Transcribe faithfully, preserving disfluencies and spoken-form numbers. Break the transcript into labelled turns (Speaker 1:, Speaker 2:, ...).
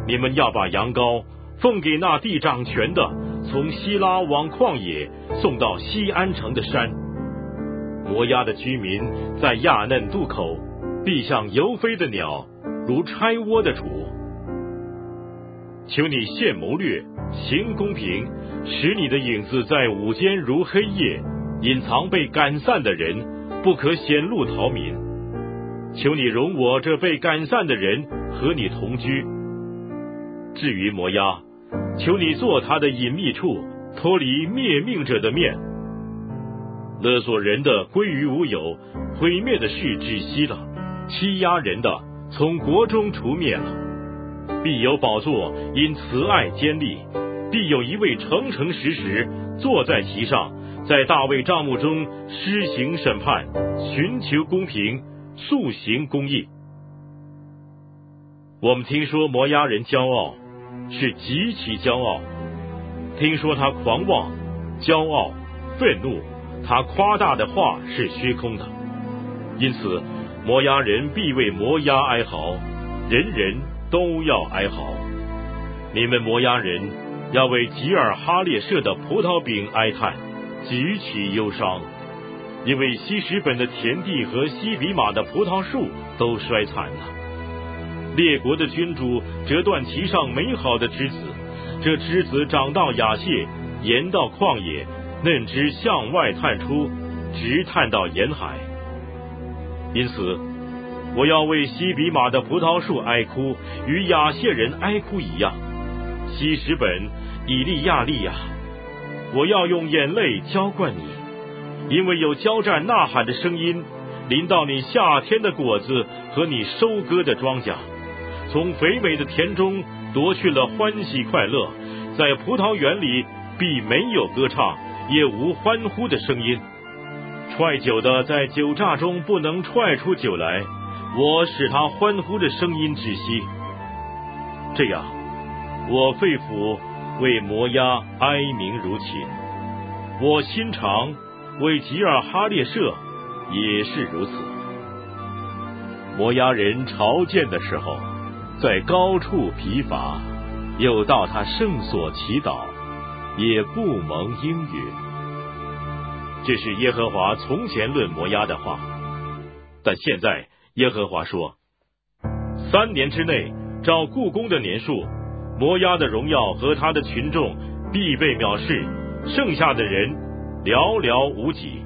Speaker 1: 你们要把羊羔奉给那地掌权的，从希拉往旷野送到西安城的山。摩押的居民在亚嫩渡口，必像游飞的鸟，如拆窝的雏。求你现谋略，行公平，使你的影子在午间如黑夜，隐藏被赶散的人，不可显露逃民。求你容我这被赶散的人和你同居。至于摩押，求你做他的隐秘处，脱离灭命者的面。勒索人的归于无有，毁灭的事窒息了，欺压人的从国中除灭了。必有宝座因慈爱坚立，必有一位诚诚实实坐在其上，在大卫帐幕中施行审判，寻求公平，速行公义。我们听说摩押人骄傲，是极其骄傲，听说他狂妄、骄傲、愤怒，他夸大的话是虚空的。因此摩押人必为摩押哀嚎，人人都要哀嚎。你们摩押人要为吉尔哈列舍的葡萄饼哀叹，极其忧伤，因为西什本的田地和西比马的葡萄树都衰残了。列国的君主折断其上美好的枝子，这枝子长到雅谢，延到旷野，嫩枝向外探出，直探到沿海。因此我要为西比马的葡萄树哀哭，与雅谢人哀哭一样。西什本、以利亚利亚，我要用眼泪浇灌你，因为有交战呐喊的声音临到你夏天的果子和你收割的庄稼，从肥美的田中夺去了欢喜快乐，在葡萄园里必没有歌唱，也无欢呼的声音。踹酒的在酒榨中不能踹出酒来，我使他欢呼的声音窒息。这样，我肺腑为摩押哀鸣如琴，我心肠为吉尔哈列舍也是如此。摩押人朝见的时候，在高处疲乏，又到他圣所祈祷，也不蒙应允。这是耶和华从前论摩押的话，但现在耶和华说，三年之内照故宫的年数，摩押的荣耀和他的群众必被藐视，剩下的人寥寥无几。